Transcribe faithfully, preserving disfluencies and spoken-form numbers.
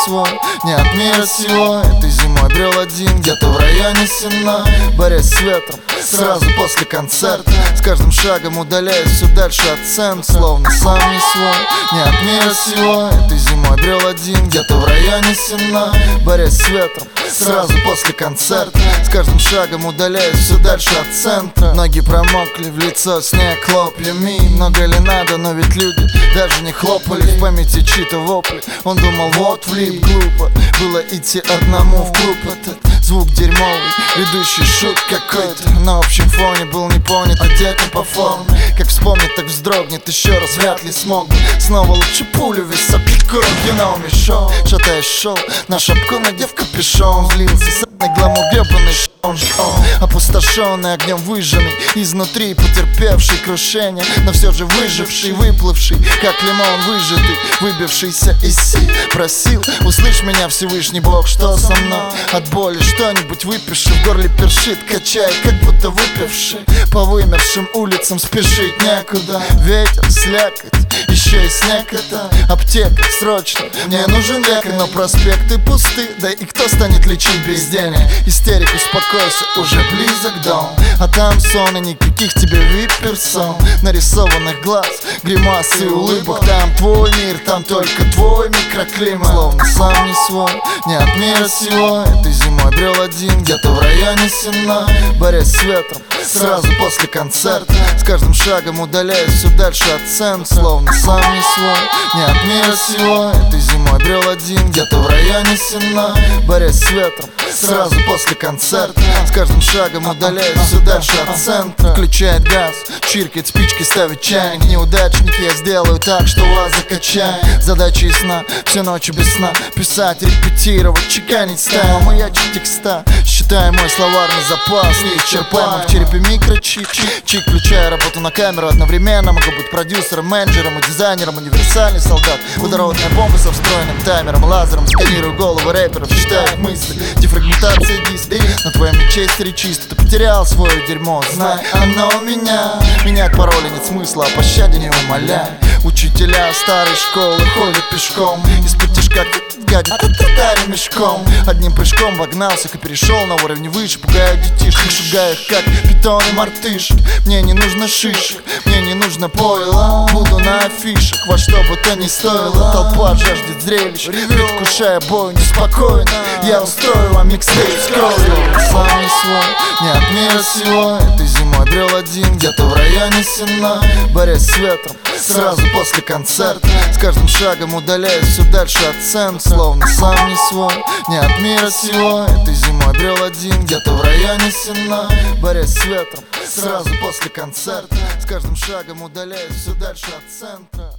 свой, не от мира сего. Этой зимой брел один где-то в районе Сена, борясь с ветром сразу после концерта. С каждым шагом удаляясь все дальше от цен, словно сам не свой, не от мира сего. Этой зимой брел один где-то в районе Сена, борясь с ветром сразу после концерта. С каждым шагом удаляясь все дальше от центра. Ноги промокли, в лицо снег хлопьями. Много ли надо, но ведь люди даже не хлопали. В памяти чьи-то вопли. Он думал, вот влип, глупо было идти одному в клуб. Этот звук дерьмовый, ведущий шут какой-то. На общем фоне был не понят, одет по форме. Как вспомнит, так вздрогнет, еще раз вряд ли смог бы. Снова лучше пулю в висок, кино мешал. Шатаясь шел, на шапку надев капюшон. Злился, садный гламур, гребаный шон. Опустошенный огнем выжженный, изнутри потерпевший крушение, но все же выживший, выплывший, как лимон выжатый, выбившийся из сил. Просил, услышь меня, Всевышний Бог, что со мной? От боли что-нибудь выпиши, в горле першит, качает, как будто выпивший. По вымершим улицам спешить некуда. Ветер, слякоть, еще и снег. Это аптека, срочно, мне нужен лекарь. Но проспекты пусты, да и кто станет лечить без денег? Истерик, успокойся, уже близок дом. А там сон и никаких тебе вип-персон, нарисованных глаз, гримасы и улыбок. Там твой мир, там только твой микроклимат. Словно сам не свой, не от мира сего. Этой зимой брел один где-то в районе Сена, борясь с ветром сразу после концерта. С каждым шагом удаляясь все дальше от цен, словно сам не свой, не от мира сего. Этой зимой брел один где-то в районе Сена, борясь с ветром сразу после концерта. С каждым шагом удаляясь все дальше от центра. Включает газ, чиркает спички, ставит чайник. Неудачник, я сделаю так, что вас закачает. Задача ясна, все ночи без сна. Писать, репетировать, чеканить стайл, маячить текста. Считаю мой словарный запас, неисчерпаемый. В черепе микрочип, чик, включая работу на камеру одновременно. Могу быть продюсером, менеджером и дизайнером. Универсальный солдат, водородная бомба со встроенным таймером, лазером. Сканирую головы рэперов, считаю их мысли. Дефрагментация диска, на твоем мечестере чисто. Ты потерял свое дерьмо, знай, оно у меня. Менять пароли нет смысла, о пощаде не умоляй. Учителя старой школы ходят пешком, из-под тишка гадит татари мешком. Одним прыжком вогнался и перешел на уровень выше. Пугаю детишек, шугаю их как питон и мартышек. Мне не нужно шишек, мне не нужно пойло. Буду на афишах, во что бы то ни стоило. Толпа жаждет зрелищ, предвкушая бойню. Спокойно, я устрою вам микстейп с кровью. Сам не свой, не от мира сего. Этой зимой брел один где-то в районе Сена, борясь с ветром сразу после концерта. С каждым шагом удаляясь все дальше от цен, словно сам не свой, не от мира сего. Этой зимой брел один где-то в районе Сена, борясь с ветром сразу после концерта. С каждым шагом удаляясь все дальше от центра.